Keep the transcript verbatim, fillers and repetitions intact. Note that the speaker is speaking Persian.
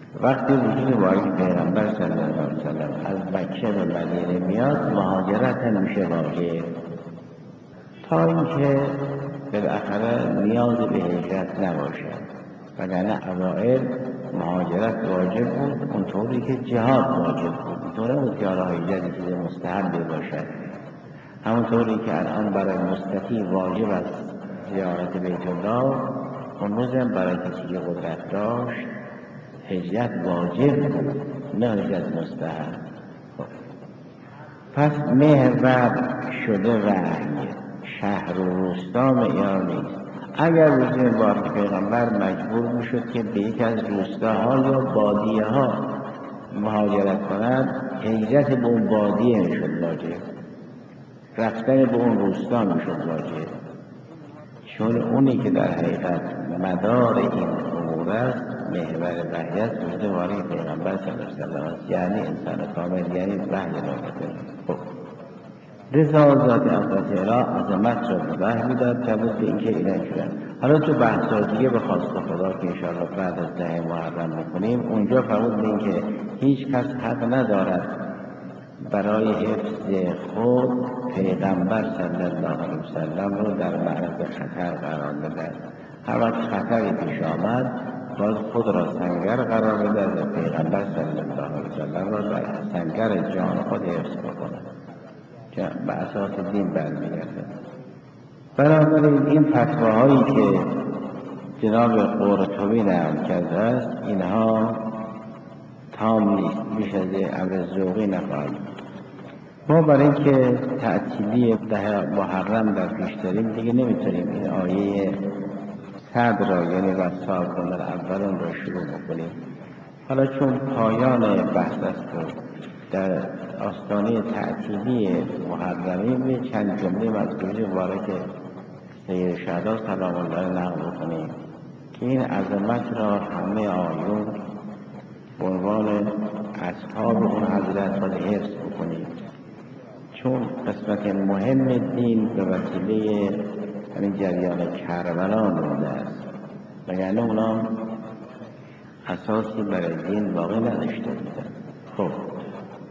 وقتی وجود باری پیغمبر صلی الله علیه وسلم از مکه به مدینه میاد، مهاجرت همیشه واجب، تا اینکه بالاخره نیاز به هجرت نباشد. وگرنه اوائل مهاجرت واجب بود، اونطوری که جهاد واجب بود، اونطوری بود که حالا هجرت چیز مستحبی باشد. همونطوری که الان برای مستطیع واجب است زیارت بیت الله، اون روز هم برای کسی که قدرت داشت هجرت واجب بود، نه هجرت مستحب. پس محور شده وحی، شهر و روستا معیار نیست. اگر روزی مبارک پیغمبر مجبور میشد که به یک از روستاها یا بادیه ها مهاجرت کند، هجرت به اون بادیه میشد واجب، رفتن به اون روستا میشد واجب، چون اونی که در حقیقت مدار این امور است، محور وحی است، وجود باری پیغمبر صلی الله علیه وسلم است، یعنی انسان کامل، یعنی وحی نازل. خب رضا ذات اقدس اله عظمت را به وحی میداد که بود به اینکه اینا شدن. حالا تو بحث‌های دیگه به خواست خدا که انشاءالله بعد از ده محرم میکنیم، اونجا فرمود به اینکه هیچ کس حق ندارد برای حفظ خود پیغمبر صلی الله علیه وسلم رو در معرض خطر قرار بده. هر وقت خطری پیش آمد باید خود را سنگر قرار بده و پیغمبر صلی الله علیه وسلم را در سنگر جان خود حفظ بکنه که به اساس دین برمیگرده. بنابراین این فتواهایی که جناب قرطبی نقل کرده است، اینها تام نیست، بیش از امر ذوقی نخواهد. ما برای اینکه تعطیلی ده محرم در پیش داریم دیگه نمیتونیم این آیه صد را، یعنی والسابقون الاولون را شروع بکنیم. حالا چون پایان بحث است در آستانه تعطیلی محرمیم، به چند جمله مذکوری مبارک سید شهدا سلام الله نقل بکنیم که این عظمت را همه آیون به عنوان اصحاب اون حضرت باید حفظ بکنیم، چون قسمت مهم دین به وسیله همین جریان کربلا مونده است، وگرنه اونا اساسی برای دین باقی نداشته بودن. خب